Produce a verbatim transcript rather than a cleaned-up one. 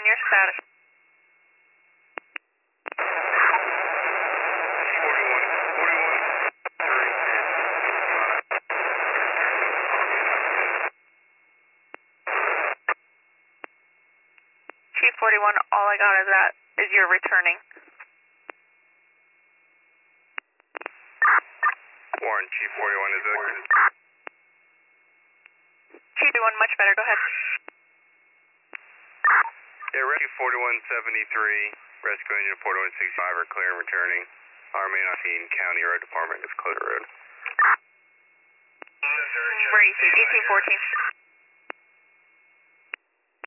your status. Chief forty-one, all I got is that is you're returning. Warren, Chief forty-one is it? Chief forty-one, much better, go ahead. Yeah, Rescue forty-one seventy-three, Rescue Engine forty-one sixty-five are clear and returning. Our main Austin County Road Department is closed road. Where are you, eighteen fourteen?